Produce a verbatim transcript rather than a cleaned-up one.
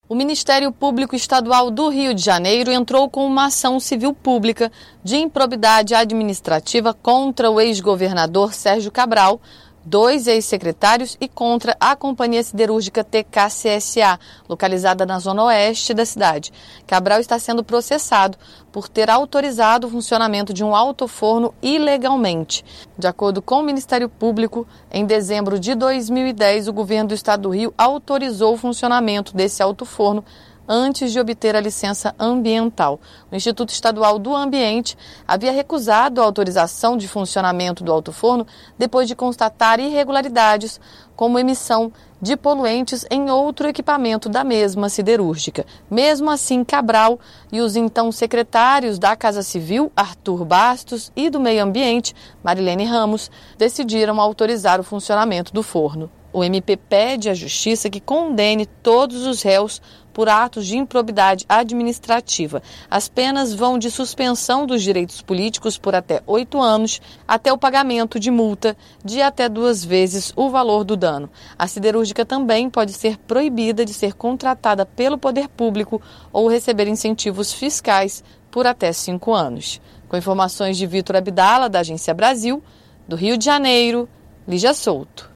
O Ministério Público Estadual do Rio de Janeiro entrou com uma ação civil pública de improbidade administrativa contra o ex-governador Sérgio Cabral, dois ex-secretários e contra a Companhia Siderúrgica T K C S A, localizada na zona oeste da cidade. Cabral está sendo processado por ter autorizado o funcionamento de um alto-forno ilegalmente. De acordo com o Ministério Público, em dezembro de dois mil e dez, o governo do estado do Rio autorizou o funcionamento desse alto-forno antes de obter a licença ambiental. O Instituto Estadual do Ambiente havia recusado a autorização de funcionamento do alto-forno depois de constatar irregularidades, como emissão de poluentes em outro equipamento da mesma siderúrgica. Mesmo assim, Cabral e os então secretários da Casa Civil, Arthur Bastos, e do Meio Ambiente, Marilene Ramos, decidiram autorizar o funcionamento do forno. O M P pede à Justiça que condene todos os réus por atos de improbidade administrativa. As penas vão de suspensão dos direitos políticos por até oito anos até o pagamento de multa de até duas vezes o valor do dano. A siderúrgica também pode ser proibida de ser contratada pelo poder público ou receber incentivos fiscais por até cinco anos. Com informações de Vitor Abdala, da Agência Brasil, do Rio de Janeiro, Lígia Souto.